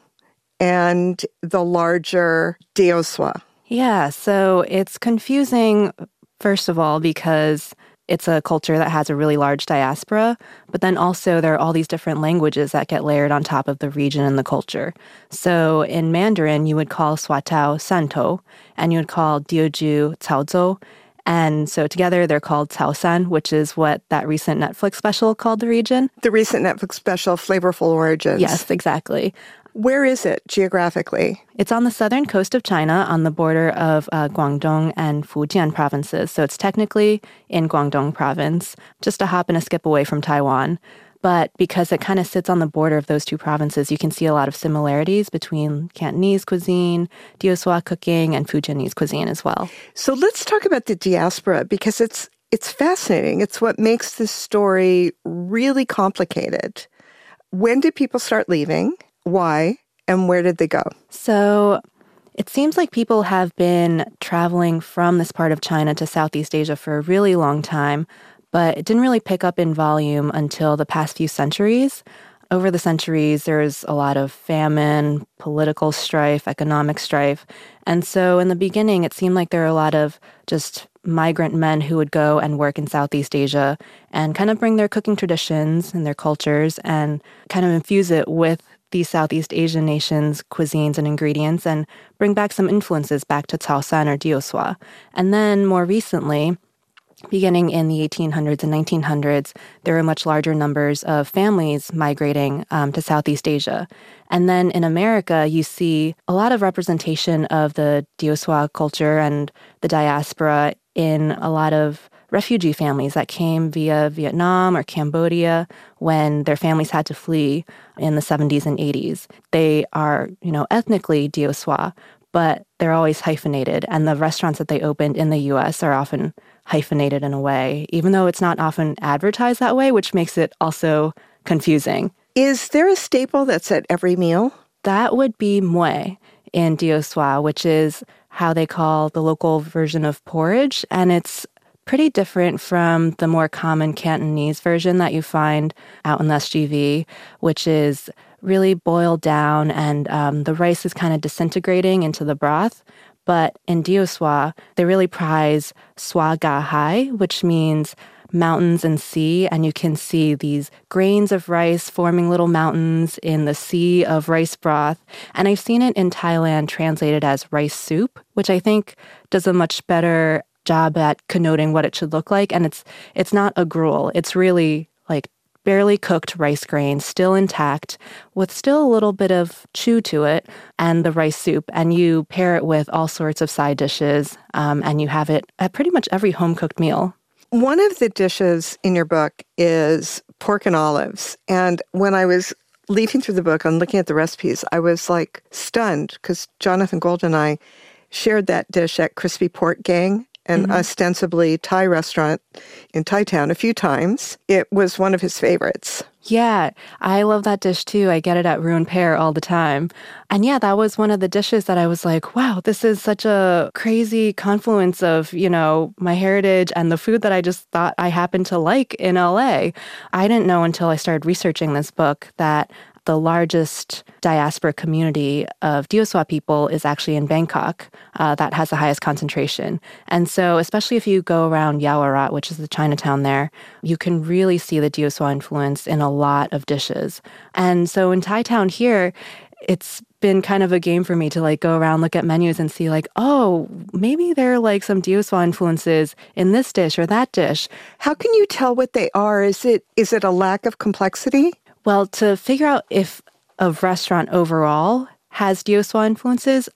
Speaker 1: and the larger Dioswa?
Speaker 10: Yeah, so it's confusing, first of all, because it's a culture that has a really large diaspora, but then also there are all these different languages that get layered on top of the region and the culture. So in Mandarin, you would call Swatow Santou, and you would call Diuju Caozhou. And so together they're called Caosan, which is what that recent Netflix special called the region.
Speaker 1: The recent Netflix special, Flavorful Origins.
Speaker 10: Yes, exactly.
Speaker 1: Where is it geographically?
Speaker 10: It's on the southern coast of China on the border of Guangdong and Fujian provinces. So it's technically in Guangdong province, just a hop and a skip away from Taiwan. But because it kind of sits on the border of those two provinces, you can see a lot of similarities between Cantonese cuisine, Dioswa cooking, and Fujianese cuisine as well.
Speaker 1: So let's talk about the diaspora, because it's fascinating. It's what makes this story really complicated. When did people start leaving? Why? And where did they go?
Speaker 10: So it seems like people have been traveling from this part of China to Southeast Asia for a really long time, but it didn't really pick up in volume until the past few centuries. Over the centuries, there's a lot of famine, political strife, economic strife. And so in the beginning, it seemed like there were a lot of just migrant men who would go and work in Southeast Asia and kind of bring their cooking traditions and their cultures and kind of infuse it with these Southeast Asian nations' cuisines and ingredients and bring back some influences back to Caosan or Dioswa. And then more recently, beginning in the 1800s and 1900s, there were much larger numbers of families migrating to Southeast Asia. And then in America, you see a lot of representation of the Dioswa culture and the diaspora in a lot of refugee families that came via Vietnam or Cambodia when their families had to flee in the 70s and 80s. They are, ethnically Dioswa, but they're always hyphenated. And the restaurants that they opened in the U.S. are often hyphenated in a way, even though it's not often advertised that way, which makes it also confusing.
Speaker 1: Is there a staple that's at every meal?
Speaker 10: That would be mui in Dioswa, which is how they call the local version of porridge. And it's pretty different from the more common Cantonese version that you find out in the SGV, which is really boiled down and the rice is kind of disintegrating into the broth. But in Dioswa, they really prize swa ga hai, which means mountains and sea, and you can see these grains of rice forming little mountains in the sea of rice broth. And I've seen it in Thailand translated as rice soup, which I think does a much better job at connoting what it should look like. And it's not a gruel. It's really like barely cooked rice grains, still intact, with still a little bit of chew to it, and the rice soup. And you pair it with all sorts of side dishes, and you have it at pretty much every home-cooked meal.
Speaker 1: One of the dishes in your book is pork and olives. And when I was leafing through the book and looking at the recipes, I was like stunned because Jonathan Gold and I shared that dish at Crispy Pork Gang, an ostensibly Thai restaurant in Thai Town, a few times. It was one of his favorites.
Speaker 10: Yeah, I love that dish too. I get it at Ruined Pear all the time. And yeah, that was one of the dishes that I was like, wow, this is such a crazy confluence of, my heritage and the food that I just thought I happened to like in LA. I didn't know until I started researching this book that the largest diaspora community of Dioswa people is actually in Bangkok. That has the highest concentration. And so especially if you go around Yaowarat, which is the Chinatown there, you can really see the Dioswa influence in a lot of dishes. And so in Thai Town here, it's been kind of a game for me to go around, look at menus and see oh, maybe there are some Dioswa influences in this dish or that dish.
Speaker 1: How can you tell what they are? Is it a lack of complexity?
Speaker 10: Well, to figure out if a restaurant overall has Dioswa influences,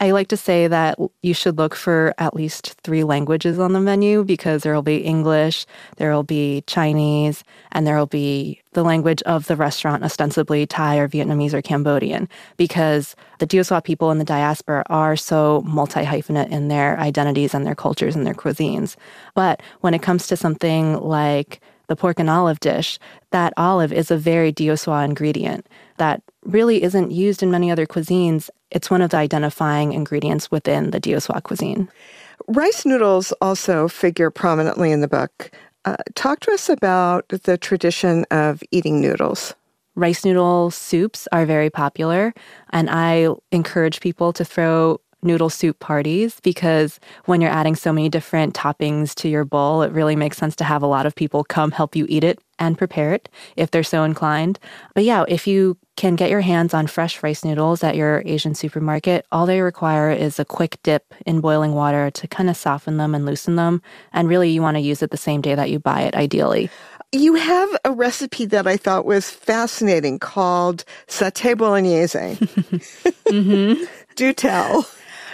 Speaker 10: I like to say that you should look for at least 3 languages on the menu because there will be English, there will be Chinese, and there will be the language of the restaurant, ostensibly Thai or Vietnamese or Cambodian, because the Dioswa people in the diaspora are so multi-hyphenate in their identities and their cultures and their cuisines. But when it comes to something like the pork and olive dish, that olive is a very Dioswa ingredient that really isn't used in many other cuisines. It's one of the identifying ingredients within the Dioswa cuisine.
Speaker 1: Rice noodles also figure prominently in the book. Talk to us about the tradition of eating noodles.
Speaker 10: Rice noodle soups are very popular, and I encourage people to throw noodle soup parties because when you're adding so many different toppings to your bowl, it really makes sense to have a lot of people come help you eat it and prepare it if they're so inclined. But yeah, if you can get your hands on fresh rice noodles at your Asian supermarket, all they require is a quick dip in boiling water to kind of soften them and loosen them. And really, you want to use it the same day that you buy it, ideally.
Speaker 1: You have a recipe that I thought was fascinating called satay bolognese.
Speaker 10: Mm-hmm.
Speaker 1: Do tell.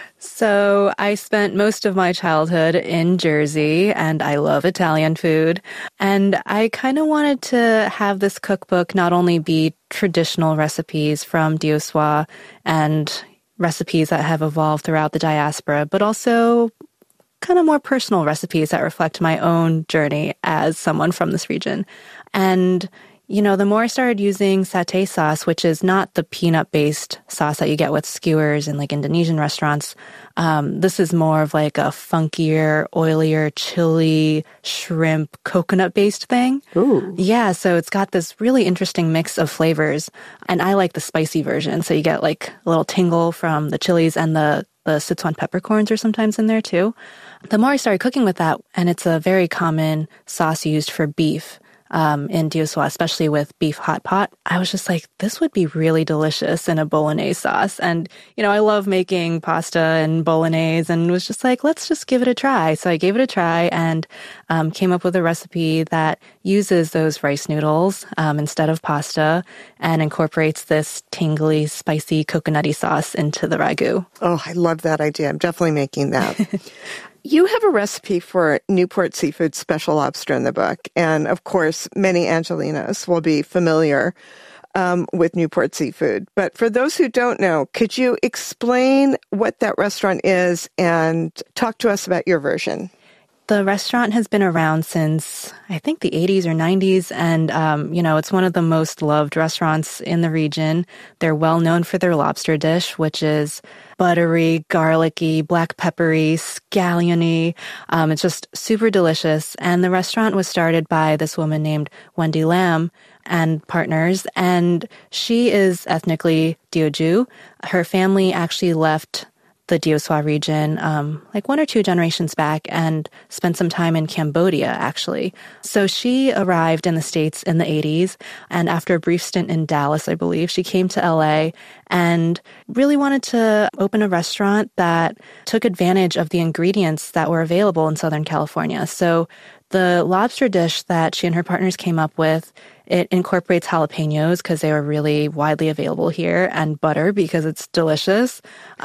Speaker 10: So I spent most of my childhood in Jersey, and I love Italian food. And I kind of wanted to have this cookbook not only be traditional recipes from Dioswa and recipes that have evolved throughout the diaspora, but also kind of more personal recipes that reflect my own journey as someone from this region. And you know, the more I started using satay sauce, which is not the peanut-based sauce that you get with skewers in like Indonesian restaurants, this is more of like a funkier, oilier, chili, shrimp, coconut-based thing.
Speaker 1: Ooh.
Speaker 10: Yeah, so it's got this really interesting mix of flavors. And I like the spicy version. So you get like a little tingle from the chilies, and the Sichuan peppercorns are sometimes in there too. The more I started cooking with that, and it's a very common sauce used for beef, in Dioswa, especially with beef hot pot, I was just like, this would be really delicious in a bolognese sauce. And, you know, I love making pasta and bolognese and was just like, let's just give it a try. So I gave it a try and came up with a recipe that uses those rice noodles instead of pasta and incorporates this tingly, spicy, coconutty sauce into the ragu.
Speaker 1: Oh, I love that idea. I'm definitely making that. You have a recipe for Newport Seafood special lobster in the book. And of course, many Angelinos will be familiar with Newport Seafood. But for those who don't know, could you explain what that restaurant is and talk to us about your version?
Speaker 10: The restaurant has been around since, I think, the 80s or 90s. And, you know, it's one of the most loved restaurants in the region. They're well known for their lobster dish, which is buttery, garlicky, black peppery, scallion-y. It's just super delicious. And the restaurant was started by this woman named Wendy Lam and partners. And she is ethnically Teochew. Her family actually left the Dioswa region, like 1 or 2 generations back and spent some time in Cambodia, actually. So she arrived in the States in the 80s, and after a brief stint in Dallas, I believe, she came to LA and really wanted to open a restaurant that took advantage of the ingredients that were available in Southern California. So the lobster dish that she and her partners came up with, it incorporates jalapenos because they were really widely available here, and butter because it's delicious.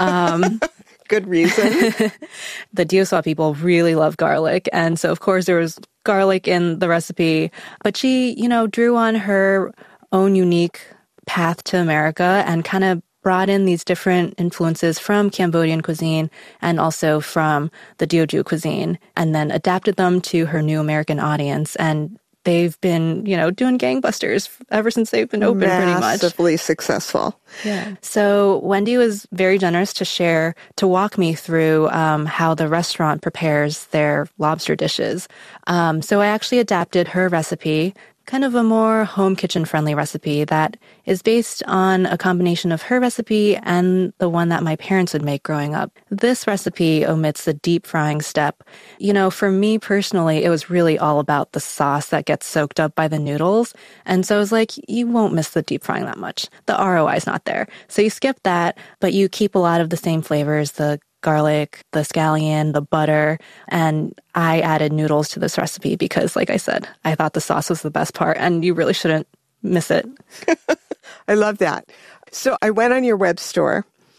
Speaker 1: Good reason.
Speaker 10: The Dioswa people really love garlic. And so, of course, there was garlic in the recipe. But she, you know, drew on her own unique path to America and kind of brought in these different influences from Cambodian cuisine and also from the Teochew cuisine, and then adapted them to her new American audience. And they've been, you know, doing gangbusters ever since they've been open, pretty much.
Speaker 1: Massively successful.
Speaker 10: Yeah. So Wendy was very generous to walk me through how the restaurant prepares their lobster dishes. So I actually adapted her recipe, kind of a more home kitchen friendly recipe that is based on a combination of her recipe and the one that my parents would make growing up. This recipe omits the deep frying step. You know, for me personally, it was really all about the sauce that gets soaked up by the noodles. And so I was like, you won't miss the deep frying that much. The ROI is not there. So you skip that, but you keep a lot of the same flavors, the garlic, the scallion, the butter, and I added noodles to this recipe because, like I said, I thought the sauce was the best part, and you really shouldn't miss it.
Speaker 1: I love that. So I went on your web store,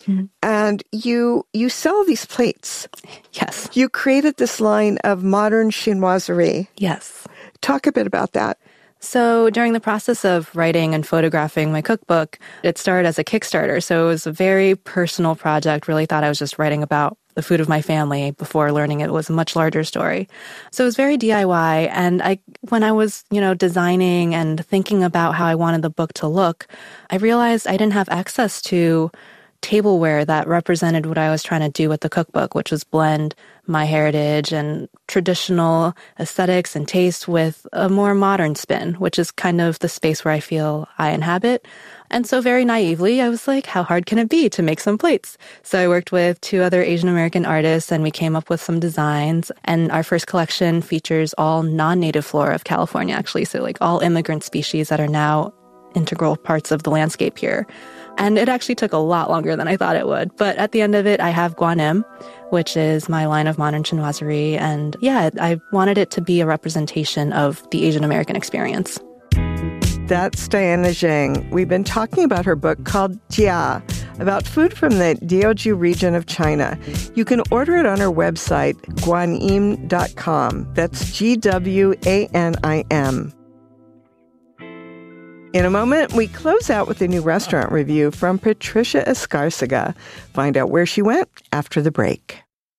Speaker 1: And you sell these plates.
Speaker 10: Yes.
Speaker 1: You created this line of modern chinoiserie.
Speaker 10: Yes.
Speaker 1: Talk a bit about that.
Speaker 10: So during the process of writing and photographing my cookbook, it started as a Kickstarter. So it was a very personal project. Really thought I was just writing about the food of my family before learning it was a much larger story. So it was very DIY. And when I was, designing and thinking about how I wanted the book to look, I realized I didn't have access to tableware that represented what I was trying to do with the cookbook, which was blend my heritage and traditional aesthetics and taste with a more modern spin, which is kind of the space where I feel I inhabit. And so very naively, I was like, how hard can it be to make some plates? So I worked with 2 other Asian American artists and we came up with some designs. And our first collection features all non-native flora of California, actually. So like all immigrant species that are now integral parts of the landscape here. And it actually took a lot longer than I thought it would. But at the end of it, I have Guanim, which is my line of modern chinoiserie. And yeah, I wanted it to be a representation of the Asian American experience.
Speaker 1: That's Diana Zhang. We've been talking about her book called Jia, about food from the Diaoju region of China. You can order it on her website, guanim.com. That's GWANIM. In a moment, we close out with a new restaurant review from Patricia Escarcega. Find out where she went after the break.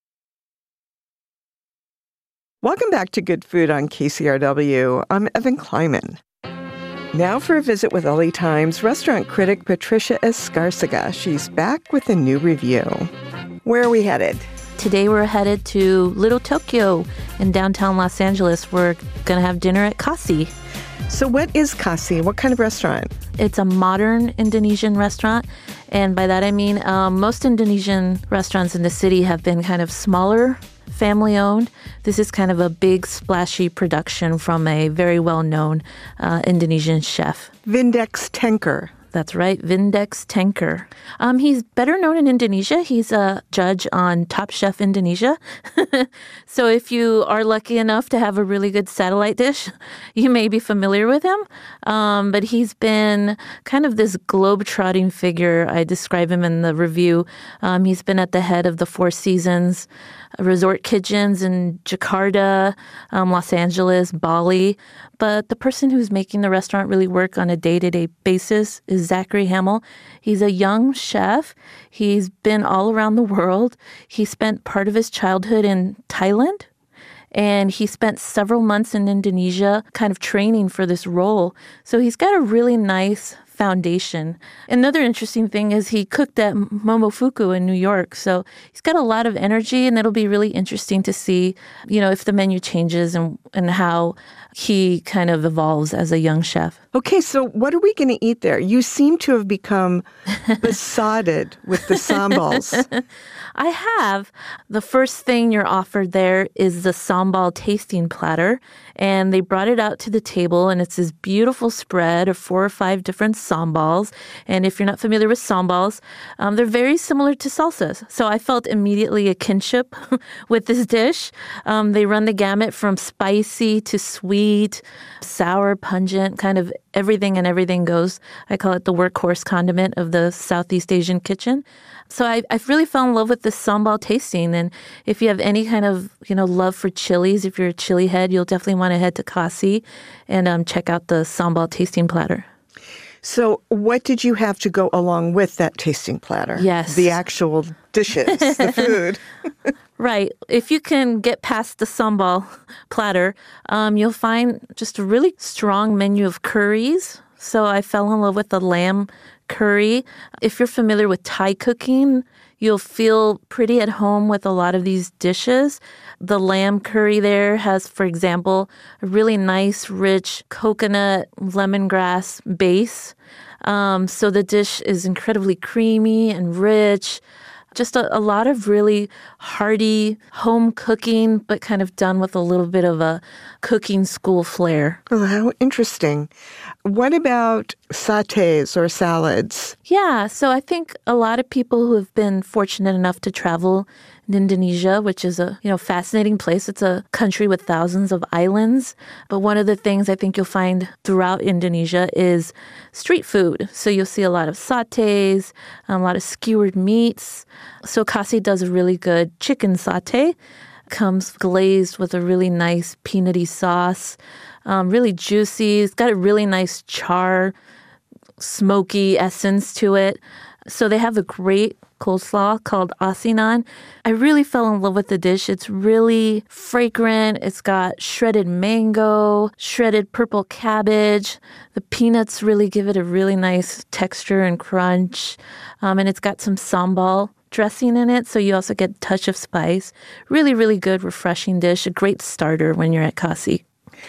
Speaker 1: Welcome back to Good Food on KCRW. I'm Evan Kleiman. Now for a visit with LA Times restaurant critic Patricia Escarcega. She's back with a new review. Where are we headed?
Speaker 11: Today we're headed to Little Tokyo in downtown Los Angeles. We're going to have dinner at Kasi.
Speaker 1: So what is Kasi? What kind of restaurant?
Speaker 11: It's a modern Indonesian restaurant. And by that I mean most Indonesian restaurants in the city have been kind of smaller, family-owned. This is kind of a big, splashy production from a very well-known Indonesian chef.
Speaker 1: Vindex Tenker.
Speaker 11: That's right, Vindex Tenker. He's better known in Indonesia. He's a judge on Top Chef Indonesia. So if you are lucky enough to have a really good satellite dish, you may be familiar with him. But he's been kind of this globe-trotting figure. I describe him in the review. He's been at the head of the Four Seasons resort kitchens in Jakarta, Los Angeles, Bali. But the person who's making the restaurant really work on a day-to-day basis is Zachary Hamill. He's a young chef. He's been all around the world. He spent part of his childhood in Thailand, and he spent several months in Indonesia kind of training for this role. So he's got a really nice foundation. Another interesting thing is he cooked at Momofuku in New York. So he's got a lot of energy, and it'll be really interesting to see, if the menu changes and how he kind of evolves as a young chef.
Speaker 1: Okay, so what are we going to eat there? You seem to have become besotted with the sambals.
Speaker 11: I have. The first thing you're offered there is the sambal tasting platter, and they brought it out to the table, and it's this beautiful spread of 4 or 5 different sambals. And if you're not familiar with sambals, they're very similar to salsas. So I felt immediately a kinship with this dish. They run the gamut from spicy to sweet, sour, pungent, kind of everything and everything goes. I call it the workhorse condiment of the Southeast Asian kitchen. So I've really fell in love with this sambal tasting. And if you have any kind of, love for chilies, if you're a chili head, you'll definitely want to head to Kasi and check out the sambal tasting platter.
Speaker 1: So what did you have to go along with that tasting platter?
Speaker 11: Yes.
Speaker 1: The actual dishes, the food.
Speaker 11: Right. If you can get past the sambal platter, you'll find just a really strong menu of curries. So I fell in love with the lamb curry. If you're familiar with Thai cooking, you'll feel pretty at home with a lot of these dishes. The lamb curry there has, for example, a really nice, rich coconut lemongrass base. So the dish is incredibly creamy and rich. Just a lot of really hearty home cooking, but kind of done with a little bit of a cooking school flair.
Speaker 1: Oh, how interesting. What about sautés or salads?
Speaker 11: Yeah, so I think a lot of people who have been fortunate enough to travel in Indonesia, which is a fascinating place. It's a country with thousands of islands. But one of the things I think you'll find throughout Indonesia is street food. So you'll see a lot of sautés, a lot of skewered meats. So Khasi does a really good chicken sauté. Comes glazed with a really nice peanutty sauce, really juicy. It's got a really nice char, smoky essence to it. So they have a great coleslaw called asinan. I really fell in love with the dish. It's really fragrant. It's got shredded mango, shredded purple cabbage. The peanuts really give it a really nice texture and crunch. And it's got some sambal dressing in it, so you also get a touch of spice. Really, really good, refreshing dish. A great starter when you're at Khasi.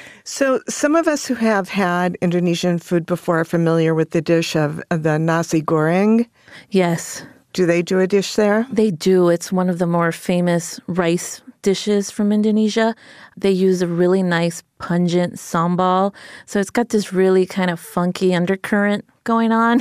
Speaker 1: So some of us who have had Indonesian food before are familiar with the dish of the nasi goreng.
Speaker 11: Yes.
Speaker 1: Do they do a dish there?
Speaker 11: They do. It's one of the more famous rice dishes from Indonesia. They use a really nice pungent sambal. So it's got this really kind of funky undercurrent going on.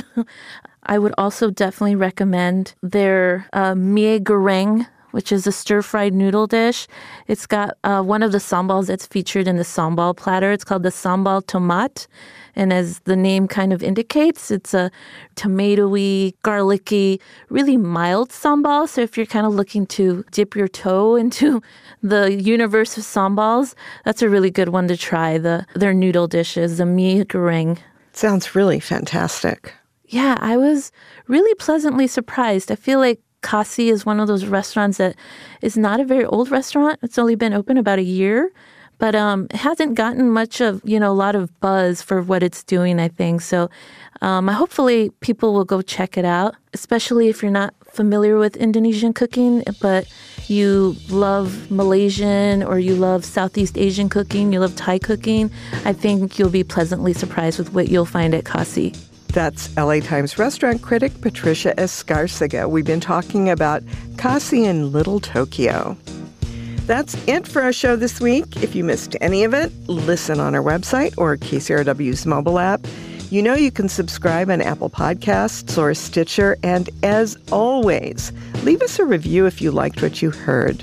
Speaker 11: I would also definitely recommend their mie goreng, which is a stir-fried noodle dish. It's got one of the sambals that's featured in the sambal platter. It's called the sambal tomat. And as the name kind of indicates, it's a tomatoey, garlicky, really mild sambal. So if you're kind of looking to dip your toe into the universe of sambals, that's a really good one to try, their noodle dishes, the mie goreng.
Speaker 1: Sounds really fantastic.
Speaker 11: Yeah, I was really pleasantly surprised. I feel like Khasi is one of those restaurants that is not a very old restaurant. It's only been open about a year, but it hasn't gotten much of, a lot of buzz for what it's doing, I think. So hopefully people will go check it out, especially if you're not familiar with Indonesian cooking, but you love Malaysian or you love Southeast Asian cooking, you love Thai cooking. I think you'll be pleasantly surprised with what you'll find at Khasi.
Speaker 1: That's LA Times restaurant critic Patricia Escarcega. We've been talking about Khasi in Little Tokyo. That's it for our show this week. If you missed any of it, listen on our website or KCRW's mobile app. You know you can subscribe on Apple Podcasts or Stitcher. And as always, leave us a review if you liked what you heard.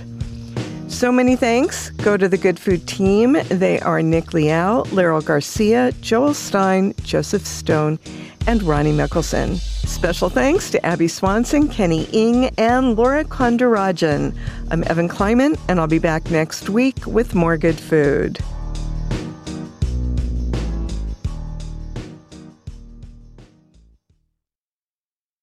Speaker 1: So many thanks go to the Good Food team. They are Nick Liao, Laryl Garcia, Joel Stein, Joseph Stone, and Ronnie Mickelson. Special thanks to Abby Swanson, Kenny Ng, and Laura Kondarajan. I'm Evan Kleiman, and I'll be back next week with more good food.